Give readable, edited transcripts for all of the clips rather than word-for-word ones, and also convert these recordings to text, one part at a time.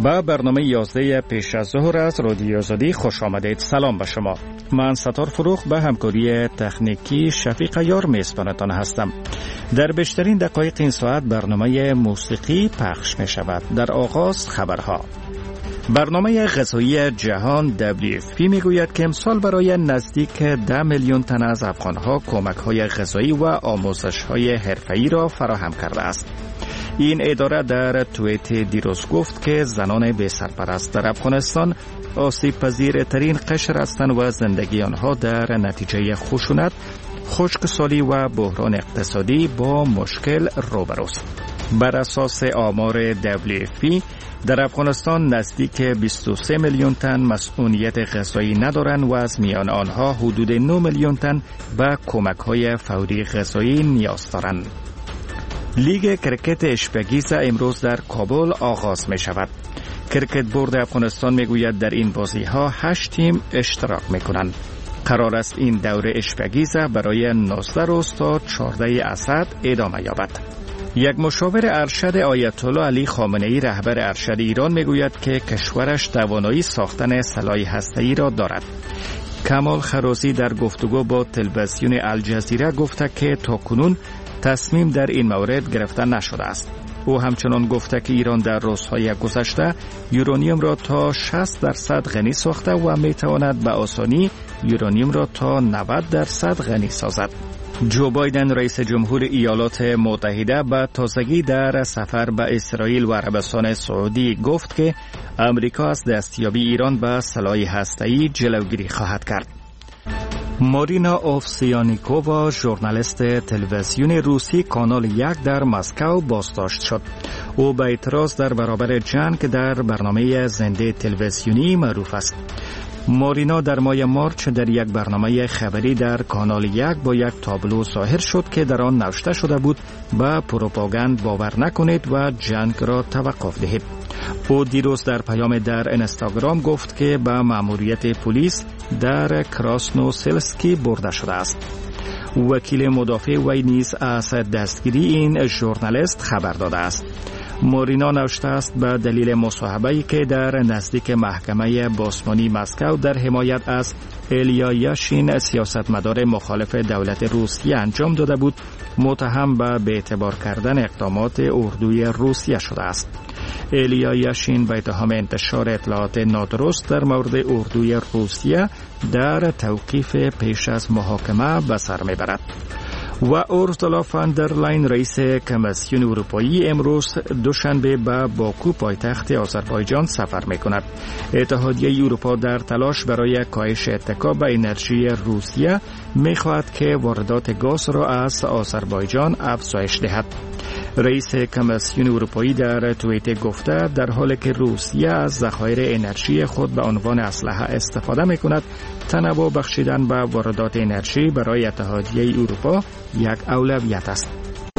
با برنامه 11 پیش از ظهر از رادیو آزادی خوش آمدید. سلام به شما. من ستار فروخ به همکاری تکنیکی شفیق یار میزبانتان هستم. در بیشترین دقایق این ساعت برنامه موسیقی پخش می شود. در آغاز خبرها. برنامه غذایی جهان WFP میگوید که امسال برای نزدیک 10 میلیون تن از افغانها کمک‌های غذایی و آموزش‌های حرفه‌ای را فراهم کرده است. این اداره در توییت دیروز گفت که زنان بی سرپرست در افغانستان آسیب پذیرترین قشر هستند و زندگی آنها در نتیجه خشونت، خشکسالی و بحران اقتصادی با مشکل روبروست. بر اساس آمار WFP در افغانستان نزدیک 23 میلیون تن مسئولیت غذایی ندارند و از میان آنها حدود 9 میلیون تن به کمک‌های فوری غذایی نیاز دارند. لیگ کرکت اشپگیز امروز در کابل آغاز می شود. کرکت بورد افغانستان می گوید در این بازی ها 8 تیم اشتراک می کنند. قرار است این دوره اشپگیز برای 19 روز تا 14 اسد ادامه یابد. یک مشاور ارشد آیت الله علی خامنه ای رهبر ارشد ایران می گوید که کشورش توانایی ساختن سلاح هسته‌ای را دارد. کمال خرازی در گفتگو با تلویزیون الجزیره گفته که تاکنون تصمیم در این مورد گرفته نشده است. او همچنان گفته که ایران در روزهای گذشته یورانیوم را تا 60% غنی ساخته و می تواند به آسانی یورانیوم را تا 90% غنی سازد. جو بایدن رئیس جمهور ایالات متحده به تازگی در سفر به اسرائیل و عربستان سعودی گفت که امریکا از دستیابی ایران به سلاح هسته‌ای جلوگیری خواهد کرد. مارینا اوفسیانیکووا ژورنالیست تلویزیون روسی کانال 1 در مسکو بازداشت شد. او به اعتراض در برابر جنگ در برنامه زنده تلویزیونی معروف است. مارینا در ماه مارچ در یک برنامه خبری در کانال 1 با یک تابلو ظاهر شد که در آن نوشته شده بود به پروپاگاند باور نکنید و جنگ را توقف دهید. او دیروز در پیام در اینستاگرام گفت که به مأموریت پلیس در کراسنوسلسکی برده شده است. وکیل مدافع وی نیز از دستگیری این ژورنالیست خبر داده است. مارینا نوشته است به دلیل مصاحبه‌ای که در نزدیک محکمه باسمانی مسکو در حمایت از ایلیا یاشین سیاستمدار مخالف دولت روسیه انجام داده بود، متهم به بی‌اعتبار کردن اقدامات اردوی روسیه شده است. ایلیا یاشین به اتهام انتشار اطلاعات نادرست در مورد اردوی روسیه در توقیف پیش از محاکمه به سر میبرد. و اورسولا فان در لاین رئیس کمیسیون اروپایی امروز دوشنبه به باکو پایتخت آذربایجان سفر می‌کند. اتحادیه اروپا در تلاش برای کاهش اتکا به انرژی روسیه می‌خواهد که واردات گاز را از آذربایجان افزایش دهد. رئیس کمیسیون اروپایی در توییت گفته در حالی که روسیه از ذخایر انرژی خود به عنوان اسلحه استفاده می‌کند، تنوع بخشیدن به واردات انرژی برای اتحادیه اروپا یک اولویت است.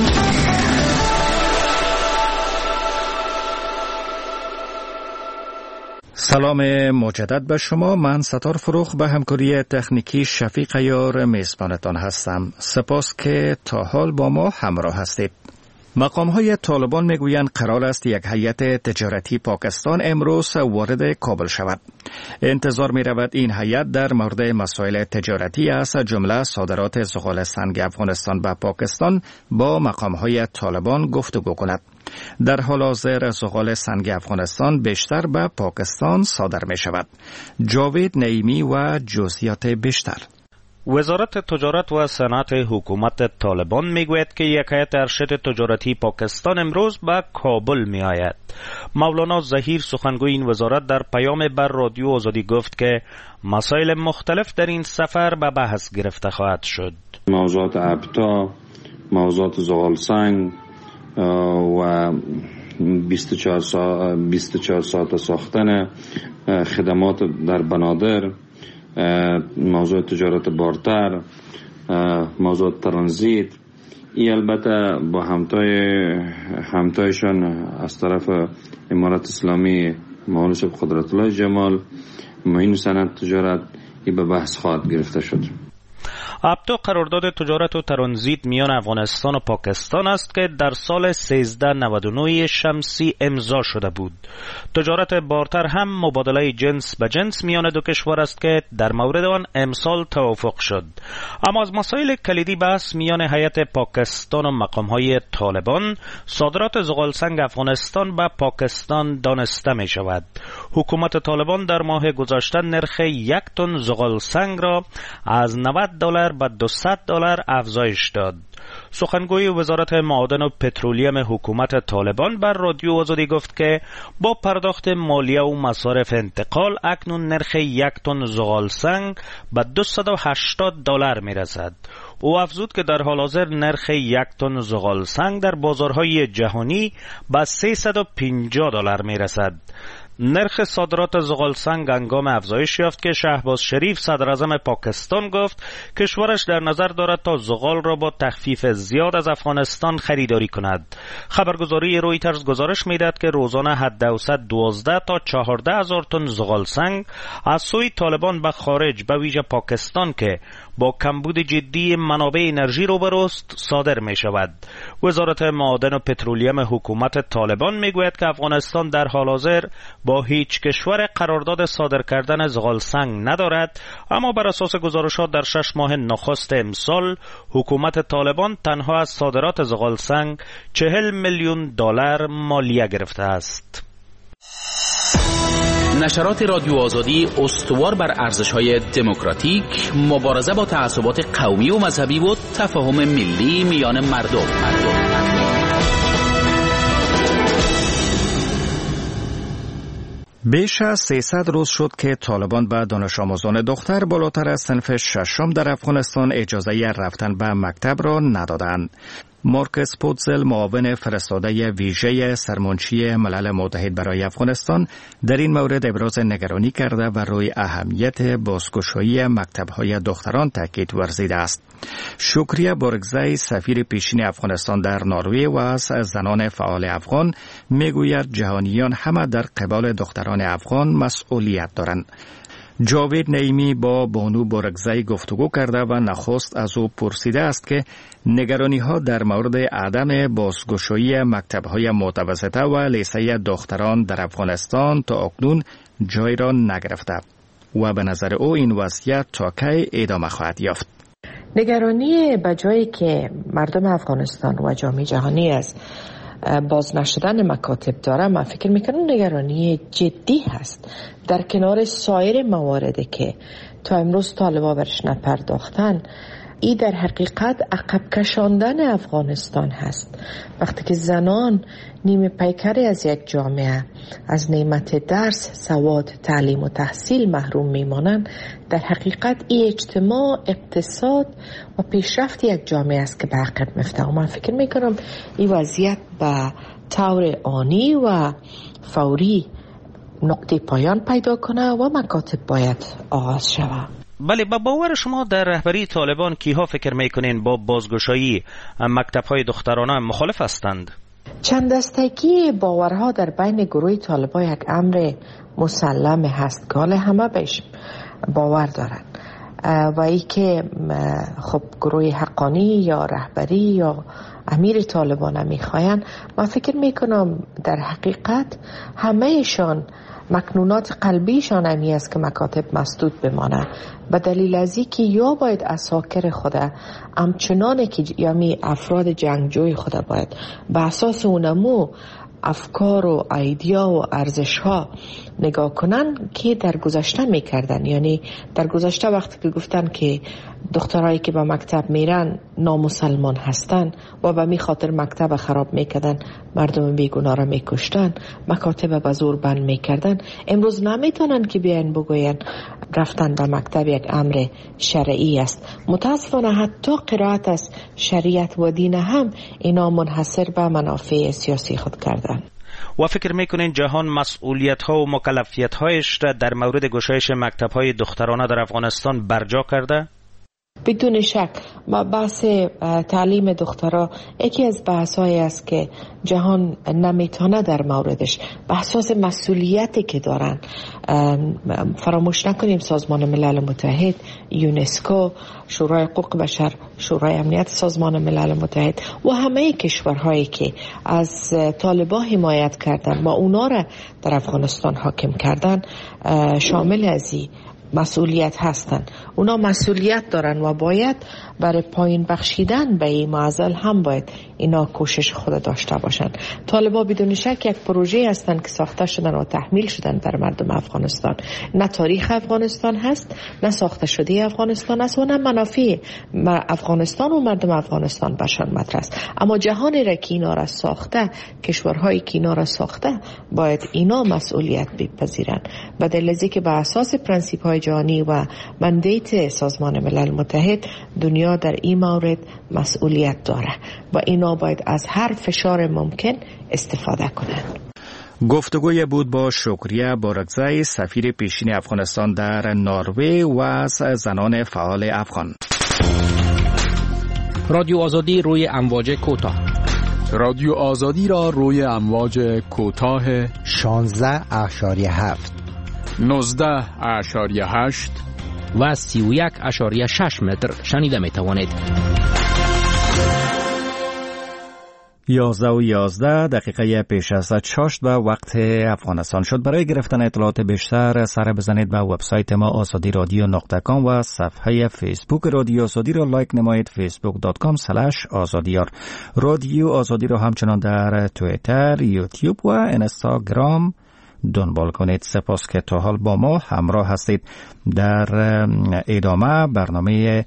سلام مجدد به شما. من ستار فروخ به همکاری تکنیکی شفیق یار میزبانتان هستم. سپاس که تا حال با ما همراه هستید. مقام‌های طالبان میگویند قرار است یک هیئت تجارتی پاکستان امروز وارد کابل شود. انتظار می‌رود این هیئت در مورد مسائل تجارتی از جمله صادرات زغال سنگ افغانستان به پاکستان با مقام‌های طالبان گفتگو کند. در حال حاضر زغال سنگ افغانستان بیشتر به پاکستان صادر می‌شود. جاوید نعیمی و جزئیات بیشتر. وزارت تجارت و صنعت حکومت طالبان میگوید که یک هیئت ارشد تجارتی پاکستان امروز به کابل می آید. مولانا ظهیر سخنگوی این وزارت در پیام بر رادیو آزادی گفت که مسائل مختلف در این سفر به بحث گرفته خواهد شد. موضوعات ابتا، موضوعات زغال سنگ و 24 ساعت ساختن خدمات در بنادر، موضوع تجارت بارتر، موضوع ترانزیت، این البته با همتایشان از طرف امارت اسلامی مولانا شیخ قدرت الله جمال معین صنعت تجارت این به بحث خواهد گرفته شد. ابتا قرارداد تجارت و ترانزیت میان افغانستان و پاکستان است که در سال 1399 شمسی امضا شده بود. تجارت بارتر هم مبادله جنس به جنس میان دو کشور است که در مورد آن امسال توافق شد. اما از مسائل کلیدی بحث میان هیئت پاکستان و مقام‌های طالبان صادرات زغالسنگ افغانستان به پاکستان دانسته می شود. حکومت طالبان در ماه گذشته نرخ 1 تن زغالسنگ را از $90 به $200 افزایش داد. سخنگوی وزارت معادن و پترولیم حکومت طالبان بر رادیو آزادی گفت که با پرداخت مالیه و مصارف انتقال اکنون نرخ 1 تن زغالسنگ به $280 می رسد. او افزود که در حال حاضر نرخ 1 تن زغالسنگ در بازارهای جهانی به $350 می رسد. نرخ صادرات زغالسنگ هنگام افزایش یافت که شهباز شریف صدر اعظم پاکستان گفت کشورش در نظر دارد تا زغال را با تخفیف زیاد از افغانستان خریداری کند. خبرگزاری رویترز گزارش میدهد که روزانه حداوسط 12 تا 14 هزار تن زغالسنگ از سوی طالبان به خارج به ویژه پاکستان که با کمبود جدی منابع انرژی روبروست صادر می شود. وزارت معادن و پترولیم حکومت طالبان می گوید که افغانستان در حال حاضر با هیچ کشور قرارداد صادر کردن زغالسنگ ندارد، اما بر اساس گزارشات در 6 ماه نخست امسال حکومت طالبان تنها از صادرات زغالسنگ $40 میلیون مالیه گرفته است. نشرات رادیو آزادی استوار بر ارزش‌های دموکراتیک، مبارزه با تعصبات قومی و مذهبی و تفاهم ملی میان مردم. بیش از 300 روز شد که طالبان به دانش آموزان دختر بالاتر از صنف ششم در افغانستان اجازه رفتن به مکتب را ندادند. مارکس پوتزل، معاون فرستاده ویژه سرمنشی ملل متحد برای افغانستان، در این مورد ابراز نگرانی کرده و روی اهمیت بازگشایی مکتب‌های دختران تاکید ورزیده است. شکریه بورگزای، سفیر پیشین افغانستان در نروژ و از زنان فعال افغان، میگوید جهانیان همه در قبال دختران افغان مسئولیت دارند. جاوید نعیمی با بانو بورگزای گفتگو کرده و نخست از او پرسیده است که نگرانی ها در مورد عدم بازگشایی مکتب‌های متوسطه و لیسه دختران در افغانستان تا اکنون جای را نگرفته و به نظر او این وضعیت تا کی ادامه خواهد یافت. نگرانی به جایی که مردم افغانستان و جامعه جهانی از باز نشدن مکاتب داره، من فکر میکنم نگرانی جدی هست. در کنار سایر مواردی که تا امروز طالبا برش نپرداختن، این در حقیقت عقب کشاندن افغانستان هست. وقتی که زنان نیمه پیکری از یک جامعه از نعمت درس، سواد، تعلیم و تحصیل محروم میمانند، در حقیقت این اجتماع، اقتصاد و پیشرفت یک جامعه است که به عقب میفته. و من فکر میکنم این وضعیت به طور آنی و فوری نقطه پایان پیدا کنه و مکاتب باید آغاز شود. بله، با باور شما در رهبری طالبان کیها فکر میکنین با بازگشایی مکتب‌های دخترانه مخالف هستند؟ چند دستگی باورها در بین گروه طالبان یک امر مسلم هست که حالا همه بهش باور دارن و ای که خب گروه حقانی یا رهبری یا امیر طالبان میخواین، من فکر میکنم در حقیقت همهشان مکنونات قلبیشان امی است که مکاتب مسدود بمانه، به دلیل از اینکه یا باید اساکر خود همچنان که یعنی افراد جنگجوی خود باید به اساس اونمو افکار و ایدیا و ارزش ها نگاه کنن که در گذشته میکردن. یعنی در گذشته وقتی که گفتن که دخترایی که به مکتب میرن نامسلمان هستن و به می خاطر مکتب خراب میکردن، مردم بیگناه را میکشتن، مکاتب به زور بند میکردن، امروز نمیتونن که بیان بگوین رفتن به مکتب یک امر شرعی است. متاسفانه حتی قرائت از شریعت و دین هم اینا منحصر به منافع سیاسی خود کردن. و فکر میکنین جهان مسئولیت ها و مکلفیت هایش را در مورد گشایش مکتب های دخترانه در افغانستان برجا کرده؟ بدون شک بحث تعلیم دخترها یکی از بحث‌هایی است که جهان نمیتونه در موردش بحث مسئولیتی که دارن. فراموش نکنیم سازمان ملل متحد، یونسکو، شورای حقوق بشر، شورای امنیت سازمان ملل متحد و همه کشورهایی که از طالبان حمایت کردن و اونا را در افغانستان حاکم کردن شامل از این مسئولیت هستند. اونا مسئولیت دارن و باید برای پایین بخشیدن به این معضل هم باید اینا کوشش خود داشته باشن. طالبان بدون شک یک پروژه هستند که ساخته شدن و تحمیل شدن بر مردم افغانستان. نه تاریخ افغانستان هست، نه ساخته شده افغانستان است و نه منافع افغانستان و مردم افغانستان بشان مطرح است. اما جهانی را که اینا را ساخته، کشورهایی که اینا را ساخته، باید اینا مسئولیت بپذیرن. بدل از اینکه به اساس پرنسیپ های جهانی و مندیت سازمان ملل متحد دنیا در این مورد مسئولیت داره و اینا باید از هر فشار ممکن استفاده کنند. گفتگوی بود با شکریه بارکزی، سفیر پیشین افغانستان در نروژ و از زنان فعال افغان. رادیو آزادی روی امواج کوتاه. رادیو آزادی را روی امواج کوتاه 16.7 19.8 و 31.6 متر شنیده می توانید. 11:11 پیش از 6 به وقت افغانستان شد. برای گرفتن اطلاعات بیشتر سر بزنید به وبسایت ما azadiradionuqta.com و صفحه فیسبوک رادیو آزادی را لایک نمایید facebook.com/azadiyar. رادیو آزادی را همچنان در توییتر، یوتیوب و اینستاگرام دنبال کنید. سپاس که تا حال با ما همراه هستید. در ادامه برنامه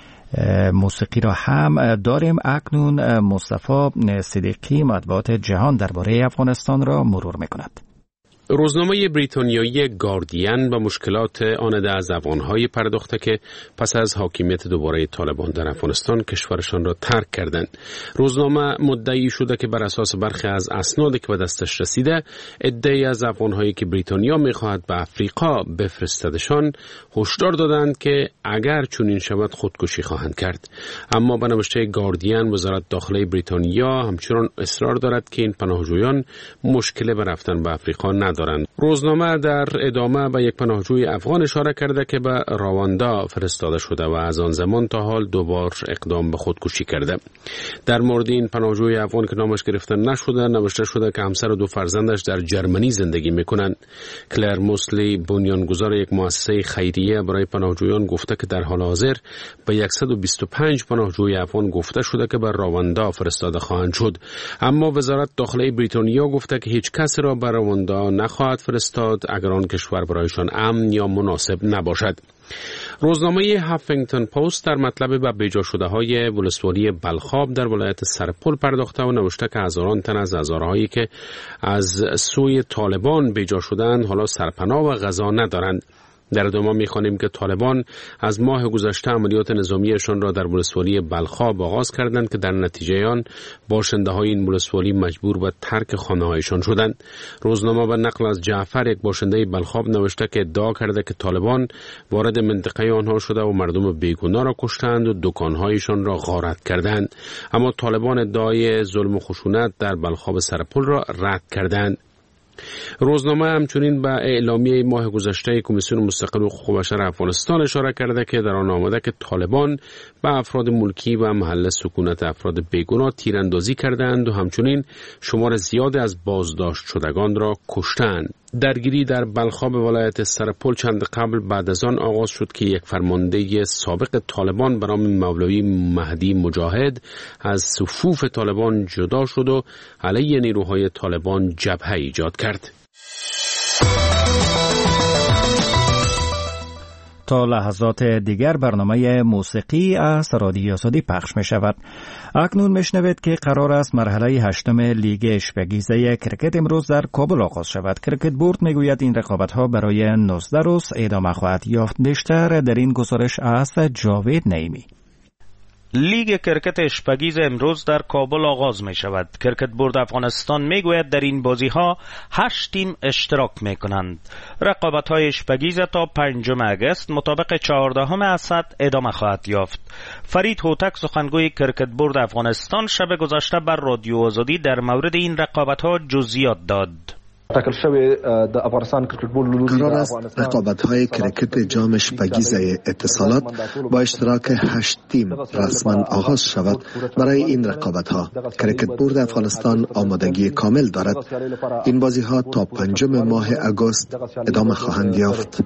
موسیقی را هم داریم. اکنون مصطفی صدیقی مطبوعات جهان درباره افغانستان را مرور می‌کند. روزنامه بریتانیایی گاردین به مشکلات آنده از افغان‌های پرداخته که پس از حاکمیت دوباره طالبان در افغانستان کشورشان را ترک کردند. روزنامه مدعی شده که بر اساس برخی از اسنادی که به دستش رسیده، عده‌ای از افغان‌هایی که بریتانیا می‌خواهد به افریقا بفرستدشان هشدار دادند که اگر چنین شود خودکشی خواهند کرد. اما به نوشته گاردین، وزارت داخلی بریتانیا همچنان اصرار دارد که این پناهجویان مشکل به رفتن به افریقا ندارند. روزنامه در ادامه به یک پناهجوی افغان اشاره کرده که به رواندا فرستاده شده و از آن زمان تا حال دوبار اقدام به خودکشی کرده. در مورد این پناهجوی افغان که نامش گرفته نشده، نوشته شده که همسر و دو فرزندش در جرمنی زندگی میکنند. کلر موسلی، بنیانگذار یک مؤسسه خیریه برای پناهجویان، گفته که در حال حاضر به 125 پناهجوی افغان گفته شده که به رواندا فرستاده خواهند شد. اما وزارت داخلی بریتانیا گفته که هیچ کس را به رواندا نخواهد فرستاد اگر آن کشور برایشان امن یا مناسب نباشد. روزنامه هافینگتون پست در مطلب به بیجا شده های ولسوالی بلخاب در ولایت سرپل پرداخته و نوشته که هزاران تن از هزارهایی که از سوی طالبان بیجا شدند حالا سرپناه و غذا ندارند. در ادامه می‌خوانیم که طالبان از ماه گذشته عملیات نظامیشان را در ولسوالی بلخاب آغاز کردند که در نتیجه آن باشنده‌های این ولسوالی مجبور به ترک خانه‌هایشان شدند. روزنامه به نقل از جعفر، یک باشنده بلخاب، نوشته که ادعا کرده که طالبان وارد منطقه آنها شده و مردم بیگناه را کشتند و دکان‌هایشان را غارت کردند. اما طالبان ادعای ظلم و خشونت در بلخاب سرپل را رد کردند. روزنامه همچنین به اعلامیه ماه گذشته کمیسیون مستقل حقوق بشر افغانستان اشاره کرده که در آن آمده که طالبان به افراد ملکی و محل سکونت افراد بیگناه تیراندازی کردند و همچنین شمار زیاد از بازداشت شدگان را کشتند. درگیری در بلخاب ولایت سرپل چند قبل بعد از آن آغاز شد که یک فرمانده سابق طالبان به نام مولوی مهدی مجاهد از صفوف طالبان جدا شد و علیه نیروهای طالبان جبهه ایجاد کرد. تا لحظات دیگر برنامه موسیقی از رادیو آزادی پخش می شود. اکنون می شنوید که قرار است مرحله 8 لیگ اشپگیزه کرکت امروز در کابل آغاز شود. کرکت بورد می گوید این رقابت ها برای 19 روز ادامه خواهد یافت. بیشتر در این گزارش از جاوید نعیمی. لیگ کرکت اشپگیز امروز در کابل آغاز می شود. کرکت بورد افغانستان می گوید در این بازی ها 8 تیم اشتراک می کنند. رقابت های اشپگیز تا 5 اگست مطابق 14 اسد ادامه خواهد یافت. فرید هوتک سخنگوی کرکت بورد افغانستان شب گذشته بر رادیو آزادی در مورد این رقابت ها جزئیات داد. قرار است رقابت‌های کرکت جام اشپگیز اتصالات با اشتراک 8 تیم رسما آغاز شود. برای این رقابت‌ها کرکت بورد افغانستان آمادگی کامل دارد. این بازی‌ها تا 5 ماه آگوست ادامه خواهند یافت.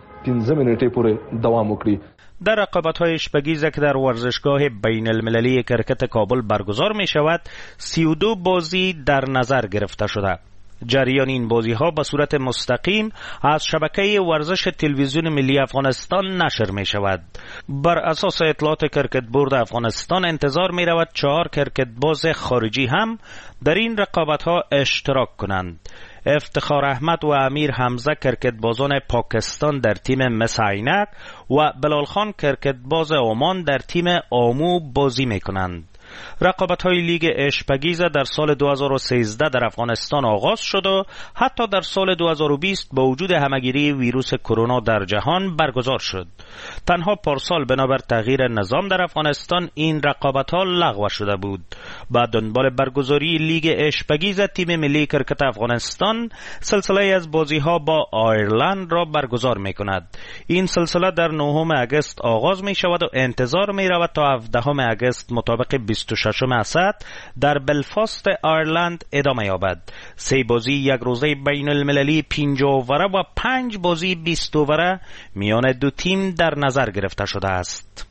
در رقابت‌های اشپگیز که در ورزشگاه بین المللی کرکت کابل برگزار می شود 32 بازی در نظر گرفته شده. جریان این بازی ها به صورت مستقیم از شبکه ورزش تلویزیون ملی افغانستان نشر می شود. بر اساس اطلاعات کرکت بورد افغانستان انتظار می رود 4 کرکت باز خارجی هم در این رقابت ها اشتراک کنند. افتخار احمد و امیر حمزه کرکت بازان پاکستان در تیم مس عینک و بلال خان کرکت باز عمان در تیم آمو بازی می کنند. رقابت‌های لیگ اشپگیز در سال 2013 در افغانستان آغاز شد و حتی در سال 2020 با وجود همه‌گیری ویروس کرونا در جهان برگزار شد. تنها پارسال بنابر تغییر نظام در افغانستان این رقابت‌ها لغو شده بود. با دنبال برگزاری لیگ اشپگیز تیم ملی کرکت افغانستان سلسله از بازی‌ها با آیرلند را برگزار می‌کند. این سلسله در 9 اگست آغاز می‌شود و انتظار می‌رود تا 17 اگست مطابق 26 اسد در بلفاست آیرلند ادامه یابد. 3 بازی یک روزه بین المللی 50 اووره و 5 بازی 20 اووره میان دو تیم در نظر گرفته شده است.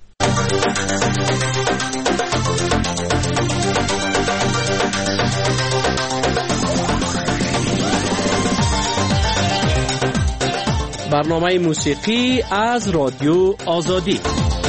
برنامه موسیقی از رادیو آزادی.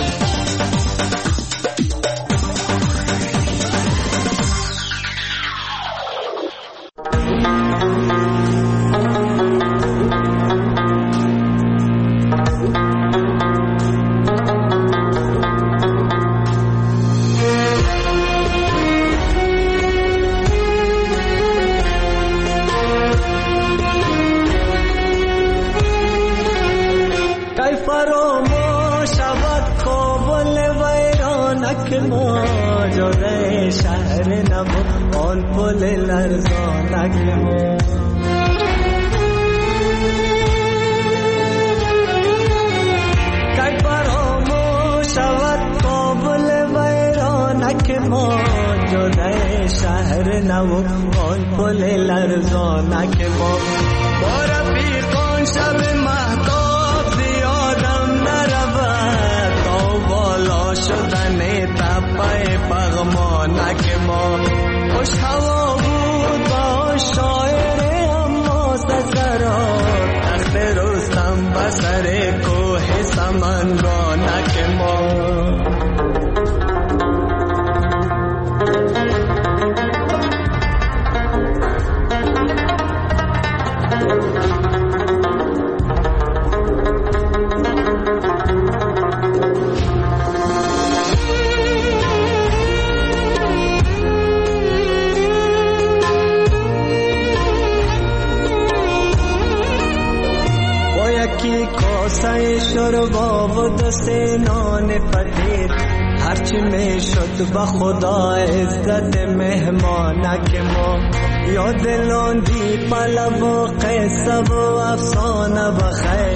با خدا عزت مهمانک ما یاد لاندی پلو و قصه و افسانه بخیر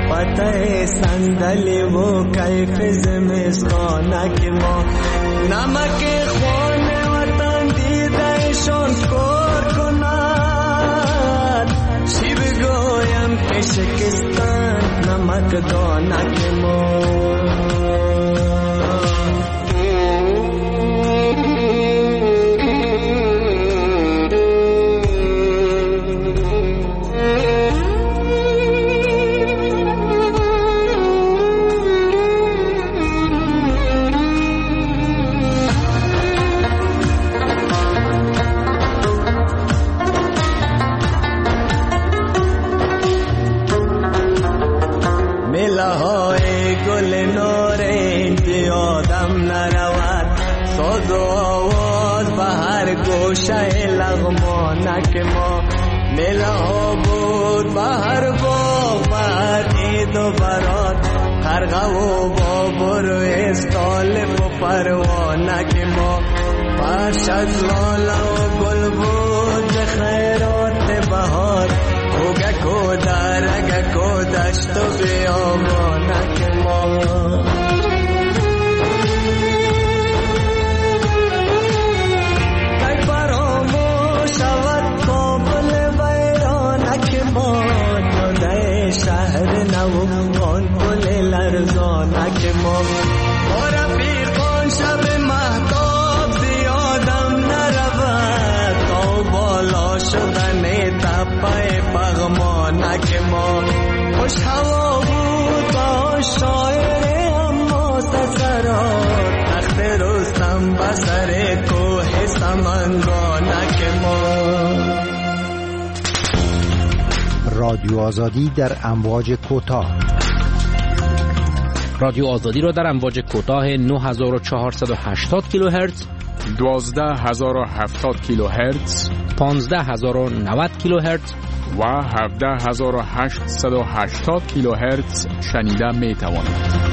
پته صندلی و کیف زمستانک ما نمک خوان وطن دیدهشان کار کند شیب گویم که شکستن نمک دانک ما صد و آواز به هر گوشه لغمانک ما، میله ها بود به هر باغ، به هر عید و برات، قرقه و بابر و استالف و پروانک ما. فرش از لاله و گل بود خیرات بهار، کوگک و درگک و دشت و بیابانک ما. تک فراموش شود کابل ویرانک ما، جلوی شهر نو آن گل لرزانک ما. با رفیقان شب مهتاب زیادم نرود، تا بالا شدن تپه پغمانک ما. خوش هوا بود با شاعر اما سسرات، تخت رستم بسر کوه سمنگانک ما. رادیو آزادی در امواج کوتاه. رادیو آزادی را در امواج کوتاه 9480 کیلوهرتز، 12070 کیلوهرتز، 15090 کیلوهرتز و 17880 کیلوهرتز شنیده می توانید.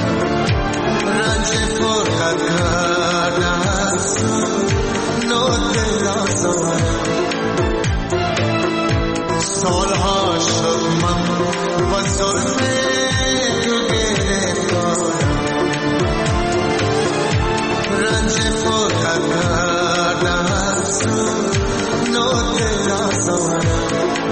رنج فرقت کردن دل آزارم سالها شد من با ظلم تو گرفتارم رنج فوتر کردم از نو دل آزارم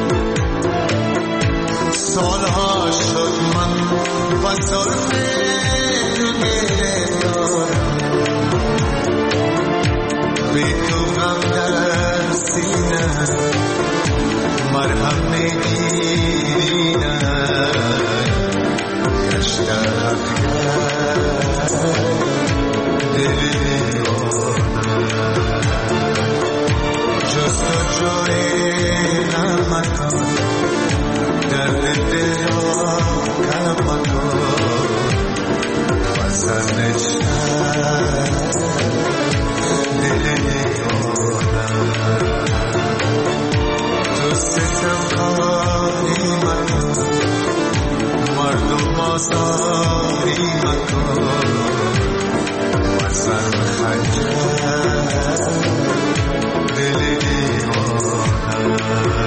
سالها شد من با ظلم تو گرفتارم بی تو غم در سینه مرهم میگیری نه گشته دل دیوانه جستجوی نمکن درد دل را کم مکن وزن دل دیوانه تو ستم کاری مکن مردم آزاری مکن وزن خنجر دل دیوانه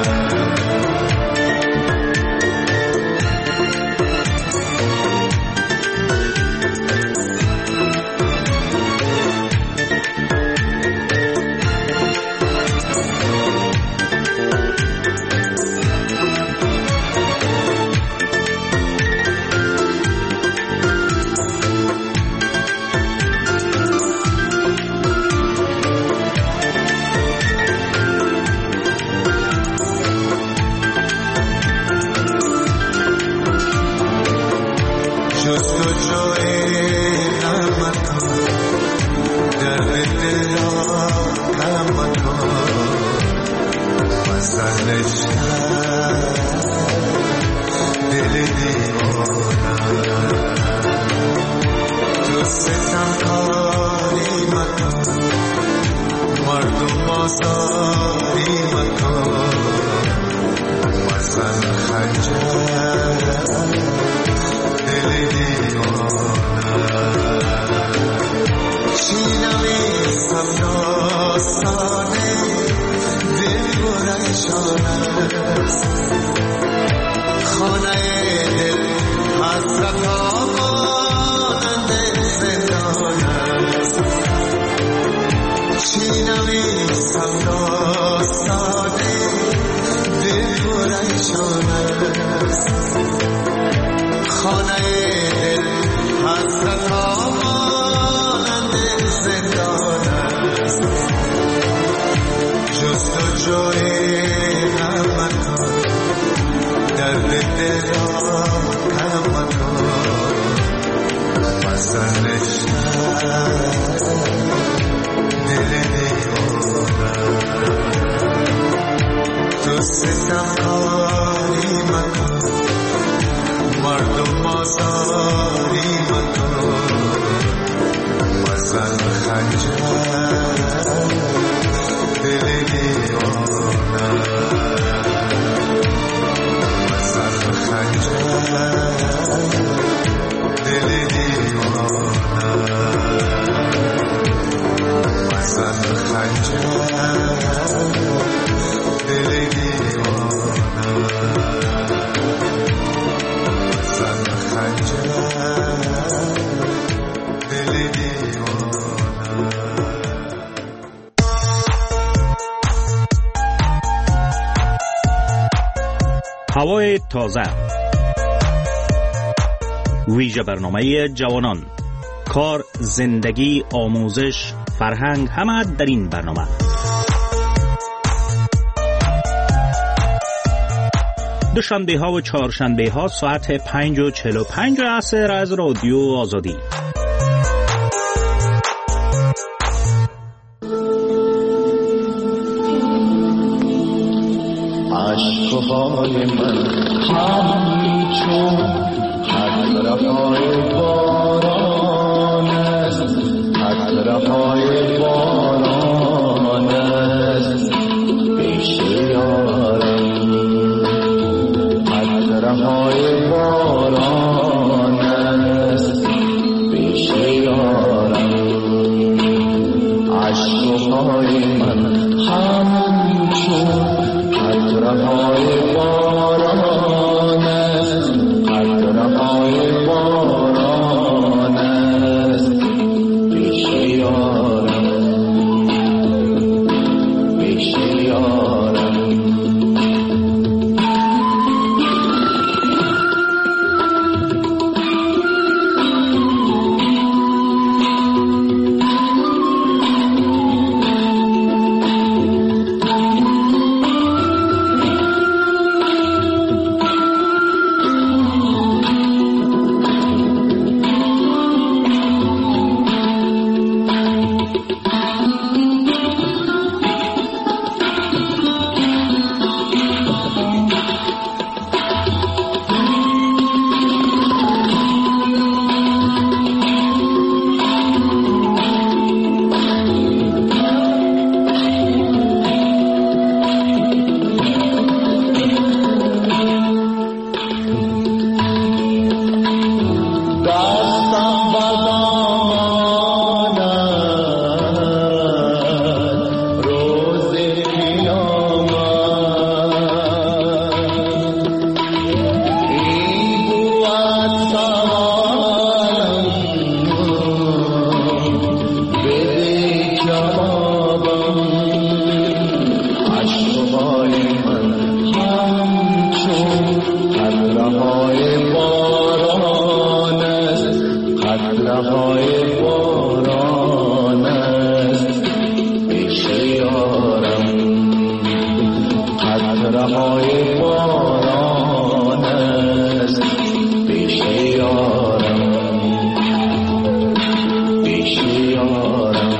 هوای تازه، ویژه برنامه جوانان، کار، زندگی، آموزش، فرهنگ، همه در این برنامه. دوشنبه ها و چهارشنبه ها ساعت 5:45 عصر از رادیو آزادی. عشقهای من همچون قطره‌های باران است، قطره‌های باران است پیش یارم، قطره‌های باران است پیش یارم. عشقهای من قطره‌های باران است پیش یارم، پیش یارم.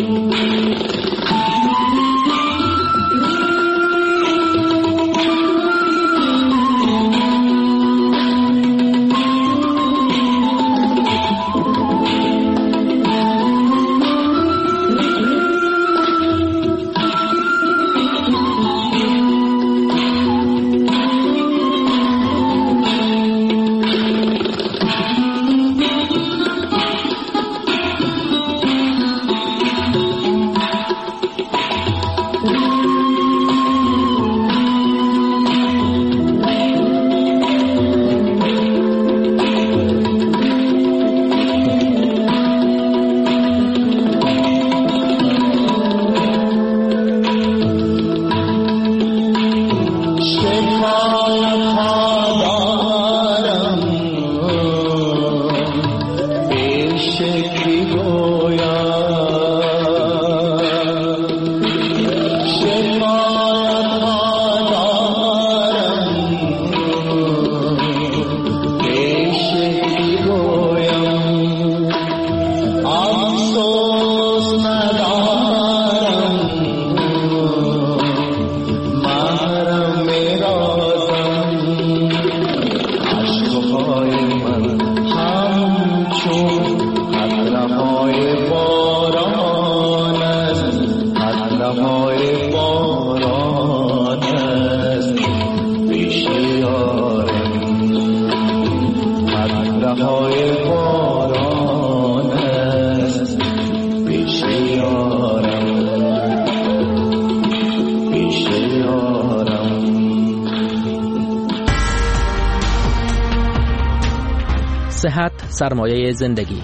صحت سرمایه زندگی.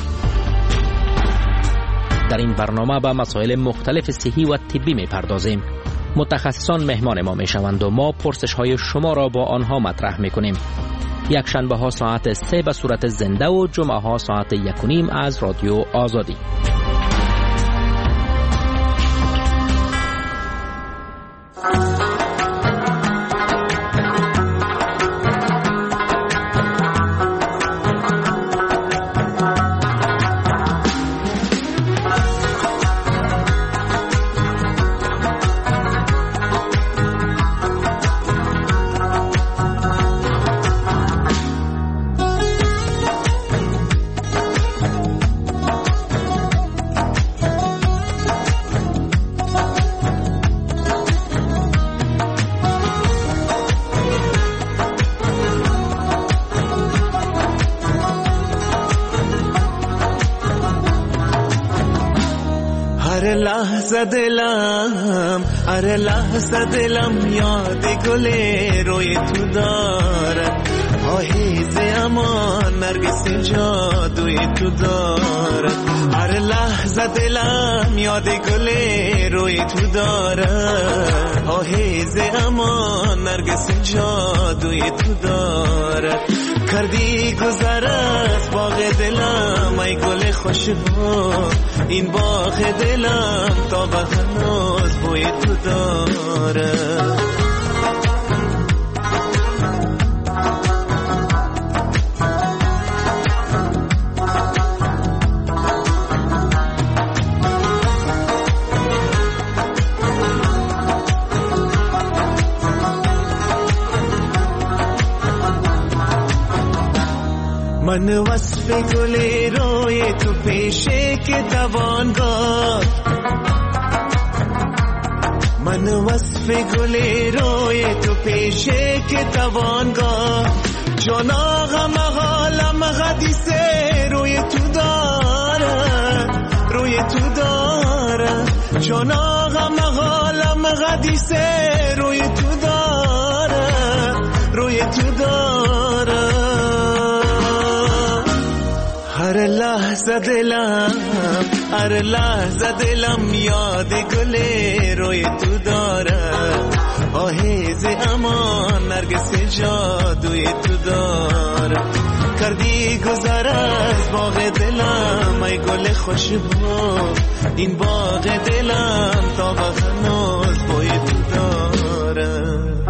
در این برنامه به مسائل مختلف صحی و طبی می‌پردازیم. متخصصان مهمان ما میشوند و ما پرسش‌های شما را با آنها مطرح می‌کنیم. یک شنبه ها ساعت 3 به صورت زنده و جمعه ها ساعت 1:30 از رادیو آزادی. هر لحظه دلم یاد گل روی تو دارد، آهیز اما نرگس جادوی تو دارد. هر لحظه دلم یاد گل روی تو دارد، آهیز اما نرگس جادوی تو دارد. کردی گذر از باغ دلم ای گل خوشبو، این باغ دلم تا به هنوز بوی تو داره. من وصف گل روی تو پیشه که توانگار، من وصف گل روی تو پیشه که توانگار. جان آقا مغالم حدیث روی تو داره، روی تو داره. جان آقا مغالم حدیث روی تو داره، روی تو داره. هر لحظه دلم، هر لحظه دلم یاد گل روی تو داره، آهیز امان نرگس جادوی تو داره. کردی گذر از باغ دلم ای گل خوشبو، این باغ دلم تا به هنوز بوی تو داره.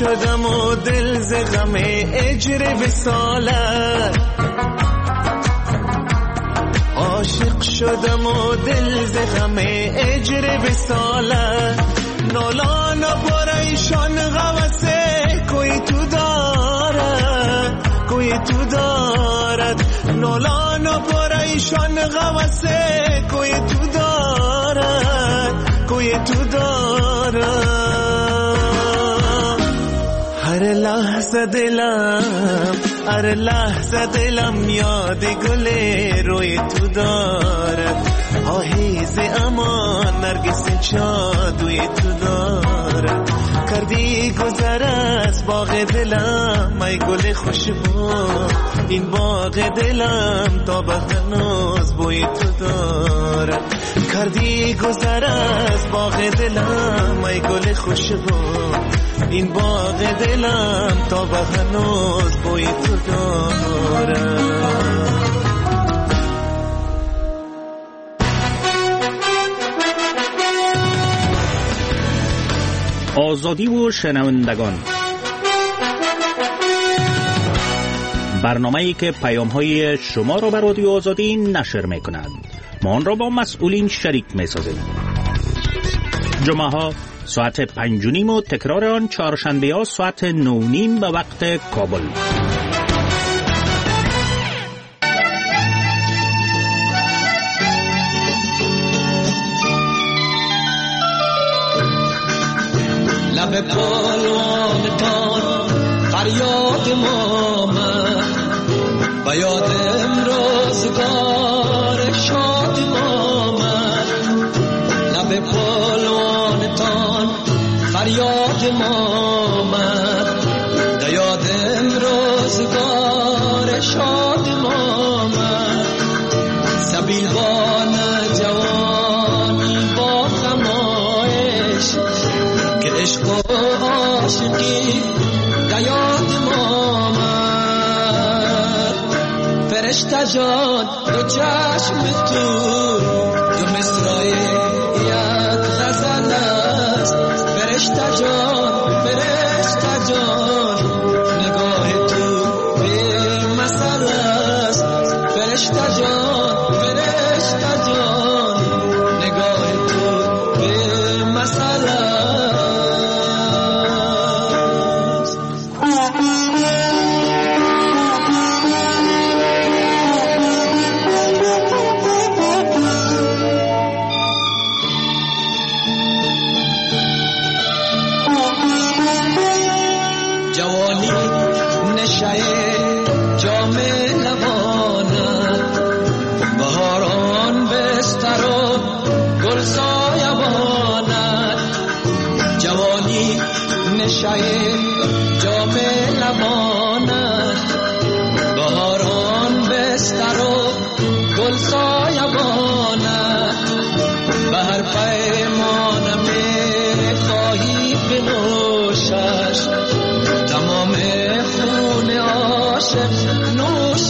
شدم و دل ز غم اجر وصالت، عاشق شدم و دل ز غم اجر وصالت. نالان پریشان غوثه کوئی تو دارد، کوئی تو دارد. نالان پریشان غوثه کوئی تو دارد، کوئی تو دارد. هر لحظه دلم، هر لحظه دلم یاد گل روی تو دارد. آهیز امان نرگس جادوی تو دارد. کردی گذر از باغ دلم ای گل خوشبو، این باغ دلم تا به هنوز بوی تو دارد. کردی گذر از باغ دلم ای گل خوشبو، این باغ دلم تا به هنوز بوی تو دارد. آزادی و شنوندگان، برنامه‌ای که پیام‌های شما را به رادیو آزادی نشر می‌کند. ما آن را با مسئولین شریک می‌سازیم. جمعه‌ها ساعت 5:30 و تکرار آن چهارشنبه‌ها ساعت 9:30 به وقت کابل. لب پالوانتان فریاد ما من، و یاد امروزگار شاد ما من. لب پالوانتان فریاد ما من، و یاد امروزگار شاد ما من. سبیلوان جوانی با خمایش که عشق و عاشقی دیاد ما من. فرشته جان دو چشم تو، دو مصرع یک غزل است. فرشته جان، فرشته جان، نگاه تو به مثل است. فرشته جان، فرشته جان، نگاه تو به مثل است. جوانی نشه جام لبانت، بهاران بستر و گل سایبانت. جوانی نشه جام لبانت، بهاران بستر و گل سایبانت. به هر پیمان میخواهی بنوشش، تمام خون عاشق نوش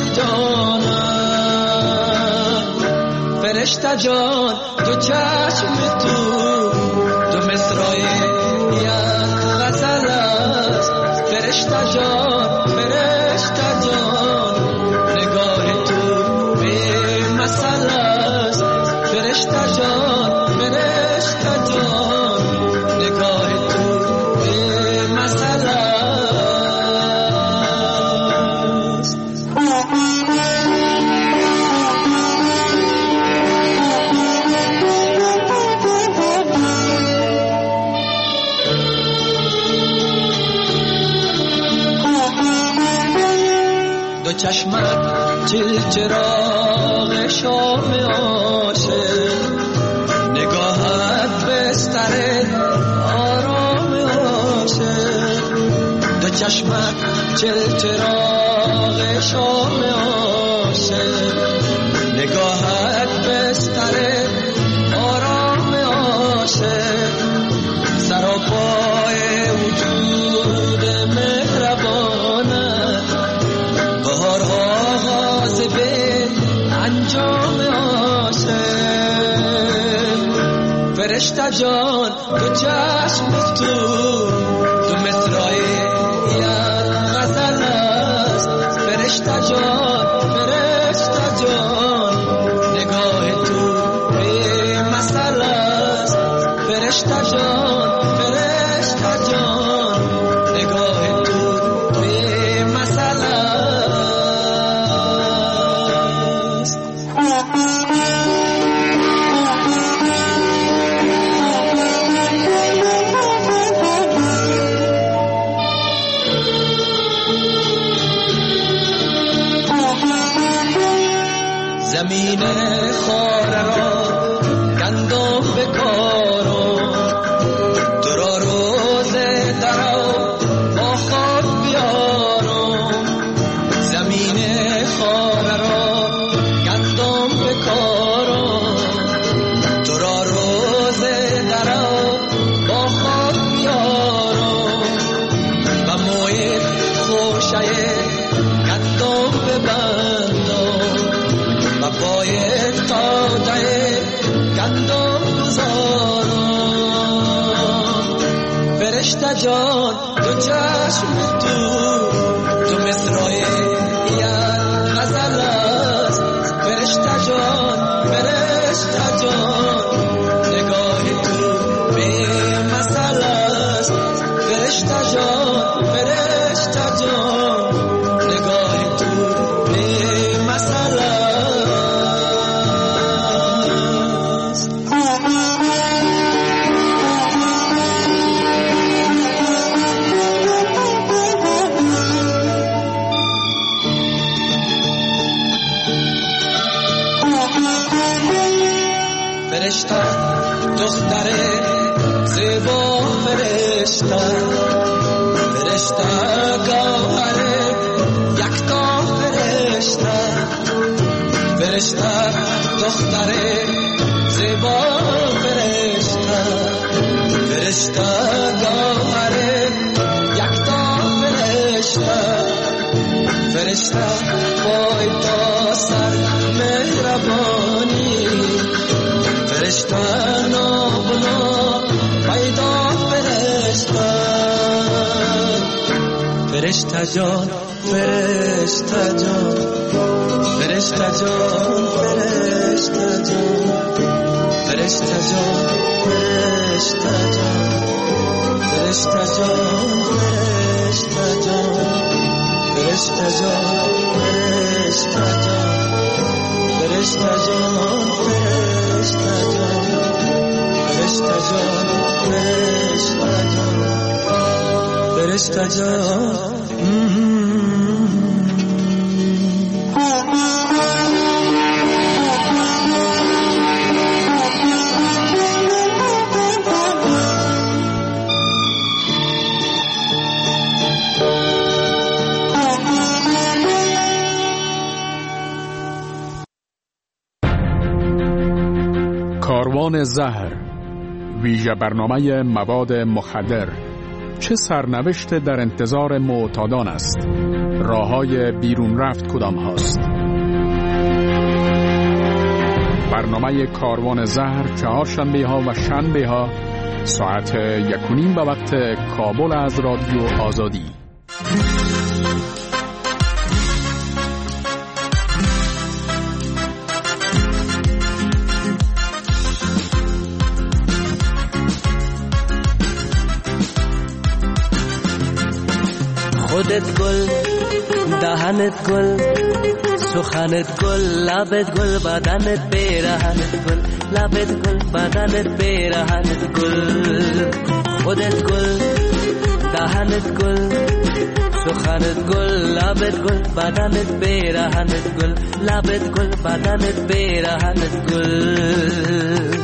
جانم. فرشته جان دو چشم تو، دو مصرع یک غزل است. فرشته جان، فرشته جان، نگاه تو به مثل است. فرشته جان، فرشته جان، نگاه تو به مثل است. دو چشمت چل چراغ شام عاشق، نگاهت بستر آرام عاشق. دو چشمت چل چراغ شام عاشق، نگاهت بستر آرام عاشق. سراپای وجود مهربانت، بهارها غاضب انجام عاشق. فرشته جان دو چشم تو، دو مصرع زمین خاره را گندم بکارم تو را روز درو با خود بیارم زمین خاره را گندم بکارم تو را روز درو با خود بیارم و موید خوشه گندم ببندم و باید تاده گندم گذارم فرشته جان دو چشم تو مصرای این غزل است فرشته جان نگاه تو به مسئل است فرشته جان نگاه تو به مسئل است فرشته دختر زیبا فرشته گوهر یکتا فرشته دختر زیبا فرشته گوهر یکتا فرشته پای تا سر مهربانی فرشته نابنا پیدا فرشته جان فرشته جان فرشته جان فرشته جان فرشته جان فرشته جان فرشته جان فرشته جان کاروان زهر، ویژه برنامه مواد مخدر، چه سرنوشت در انتظار معتادان است؟ راههای بیرون رفت کدام هاست؟ برنامه کاروان زهر چهارشنبه ها و شنبه ها ساعت 1:30 به وقت کابل از رادیو آزادی. خودت گل، دهنت گل، سخنت گل، لبت گل، بدنت پیرهنت گل، لبت گل، بدنت پیرهنت گل. خودت گل، دهنت گل، سخنت گل، لبت گل، بدنت پیرهنت گل، لبت گل، بدنت پیرهنت گل.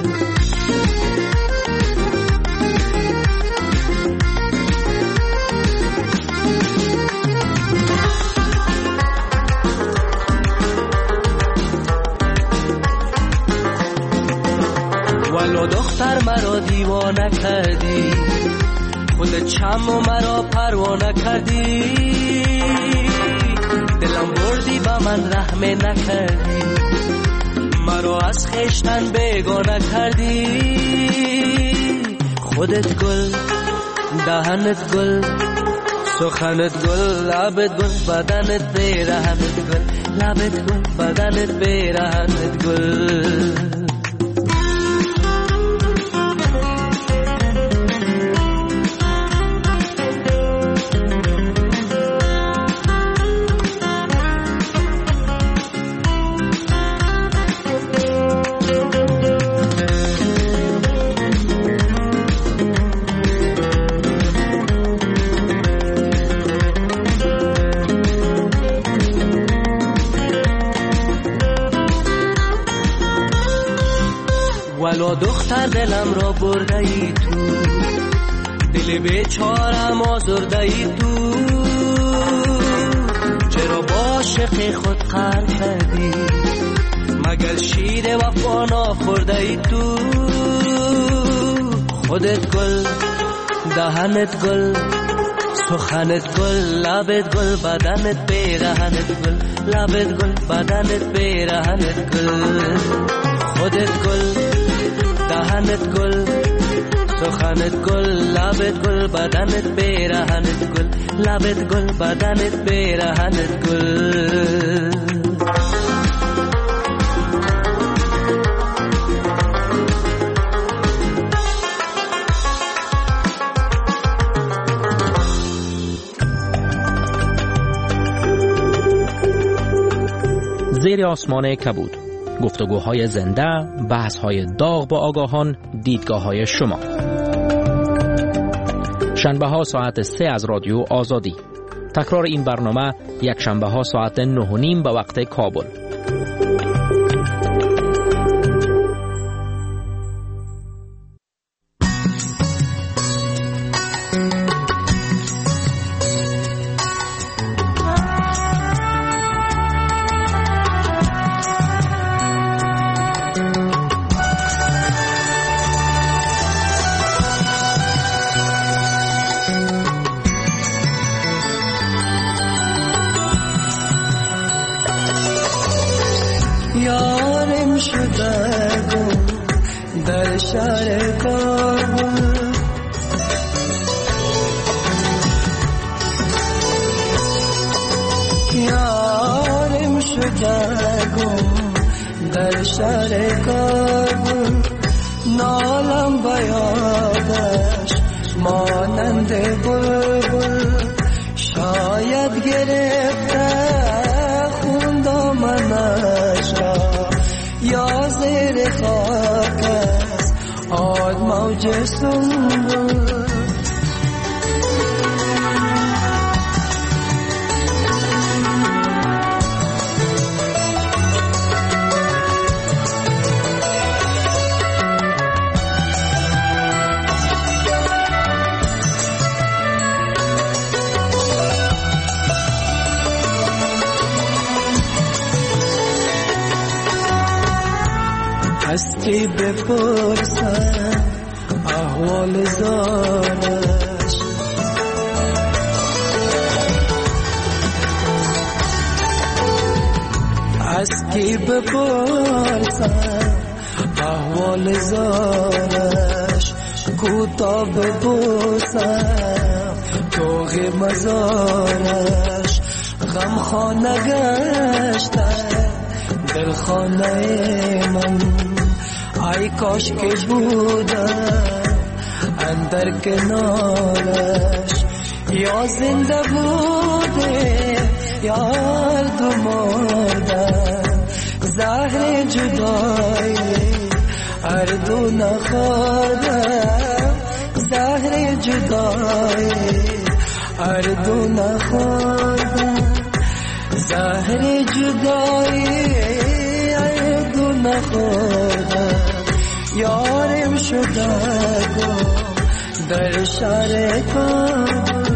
ولو دختر مرا دیوانه کردی، خودت چم و مرا پروانه کردی، دلم بردی با من رحم نکردی، مرا از خشتن بیگانه کردی. خودت گل، دهنت گل، سخنت گل، لبت گل، بدنت پیرهنت گل، لبت گل، بدنت پیرهنت گل. چرا دختر دلم را برده ای تو، دل بیچارم آزرده ای تو، چرا با عاشق خود قهر کردی، مگر شیر وفا نخورده ای تو. خودت گل، دهنت گل، سخنت گل، لبت گل، بدنت بیرهنت گل، لبت گل، بدنت بیرهنت گل. خودت گل، دهنت گل، سخنت گل، لبت گل، بدنت بیرهنت گل، لبت گل، بدنت بیرهنت گل. زیر آسمان کبود، گفتگوهای زنده، بحث‌های داغ با آگاهان، دیدگاه‌های شما. شنبه‌ها ساعت 3 از رادیو آزادی. تکرار این برنامه یک شنبه‌ها ساعت 9:30 به وقت کابل. یارم شده گم در شهر کابل، یارم شده گم در شهر کابل، نالم بیادش مانند بلبل، شاید گرفته خون دامنش را، یا زیر خاک است آد موج سنبل. هستی بپرسم احوال زارش، هستی بپرسم احوال زارش، کوتا ببوسم توغ مزارش، غم خانه گشتن دل خانه من، ای کاش که بودم اندر کنارش، یا زنده بوده یا هر دو مردم، زهر جدایی هر دو نخوردم، زهر جدایی هر دو نخوردم، زهر جدایی هر دو نخوردم. یارم شده گم در شهر کابل،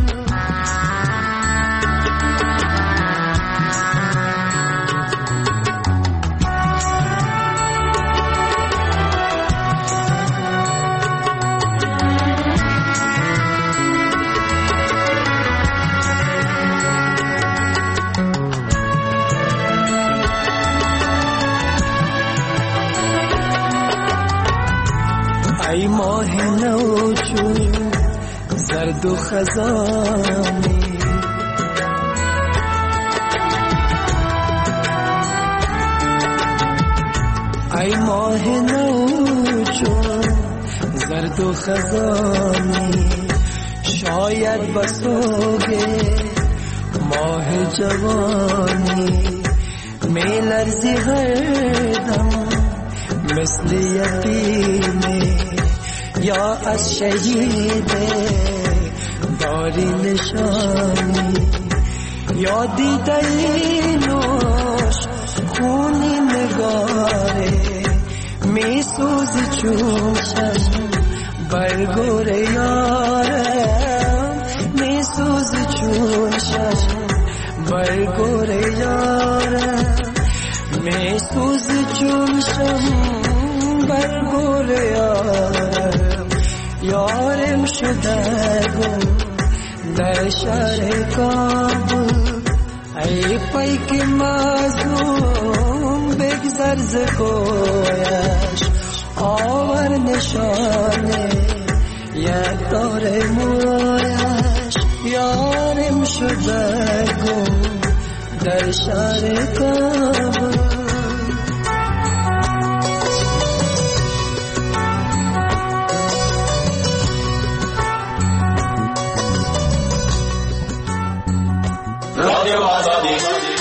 ای ماه نو چون زرد و خزانی، ای ماه نو چون زرد و خزانی، شاید بسوگه ماه جوانی، می لرزی هر دم مثل یتیمی، یا از شهید داری نشانی، یا دیده اینوش خونی نگاره می سوزی جوشم بر گور یارم می سوز جوشم بر گور یارم می سوز جوشم بر گور یارم یارم شده گم در شهر کابل ای پیک مظلوم بگذر ز کویش آور نشانه یک دار مویش یارم شده گم در شهر کابل رادیو آزادی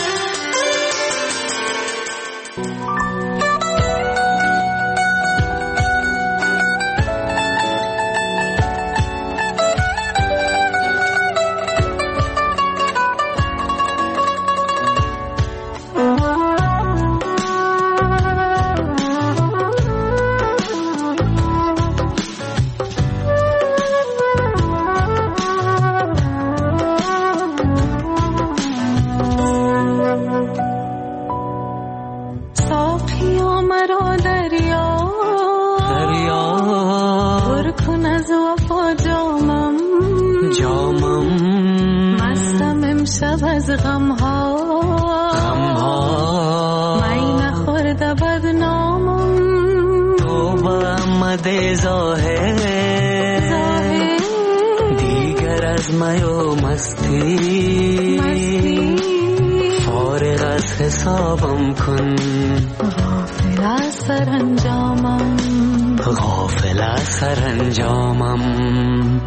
از غم ها می نخورده بدنامم تو با آمده ظاهر دیگر از می و مستی فارغ از حسابم کن غافل از سرانجامم غافل از سرانجامم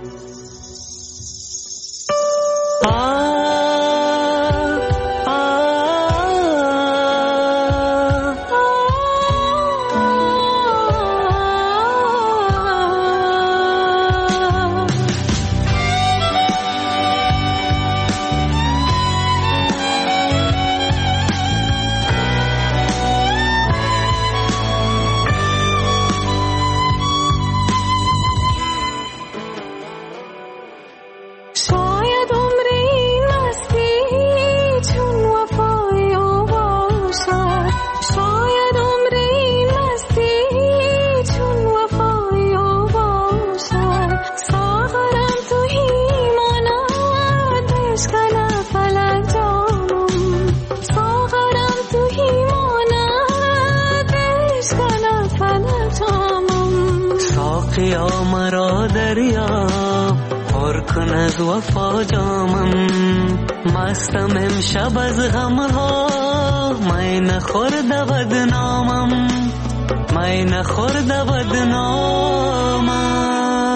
مرا دریا پر کن از وفا جامم مستم امشب از غمها می نخورده بدنامم می نخورده بدنامم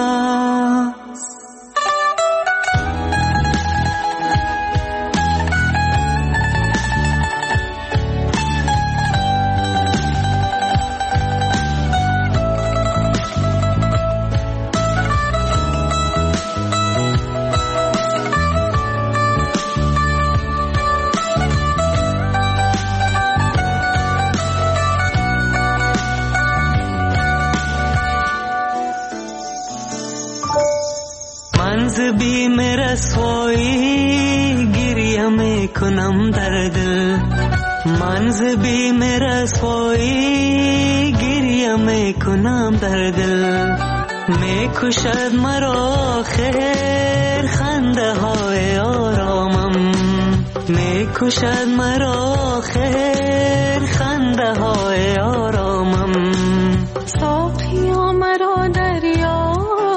بیم رسوایی گریه میکنم در دل من ز بیم رسوایی گریه میکنم در دل میکشد مرا خیر خنده های آرامم میکشد مرا خیر خنده های آرامم ساقیا مرا دریا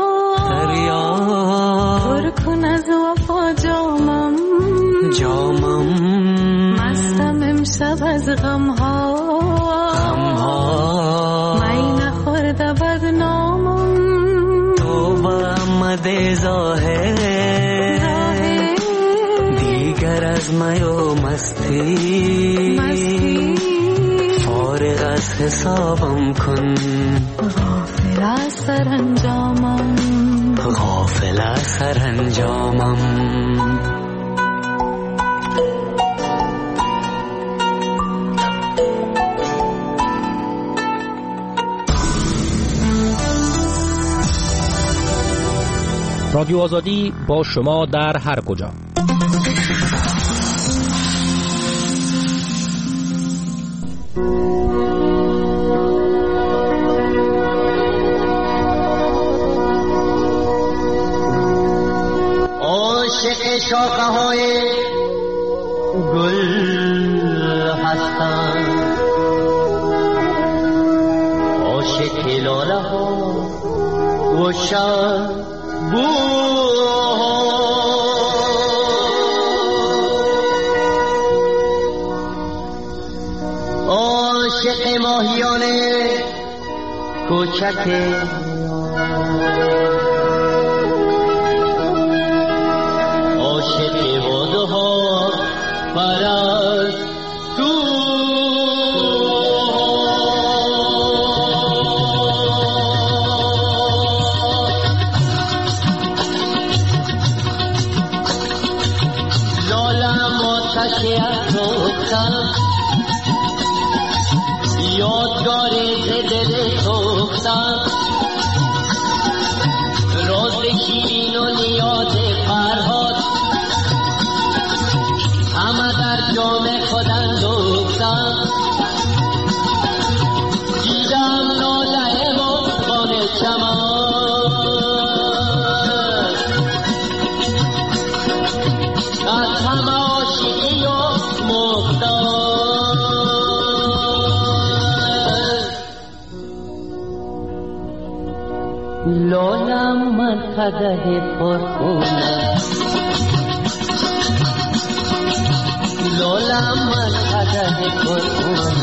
پر کن از وفا جامم مستم امشب از غمها می نخورده بدنامم تو با آمده ظاهر دیگر از می و مستی فارغ از حسابم کن غافل از سرانجامم غافل از سرانجامم رادیو آزادی با شما در هر کجا. عاشق شاخه های گل هستم، عاشق لاله ها و شبو، عاشق ماهیان کوچک، عاشق وادها پرستو، لالم آتش افروختم، یادگار دل سوختم، راز شیرین و نیاز فرهاد همه در جام خود اندوختم، دیدم ناله مرغان چمن از همه عاشقی و مختار، لالم من قدح پرخونم، لالم من قدح پرخونم،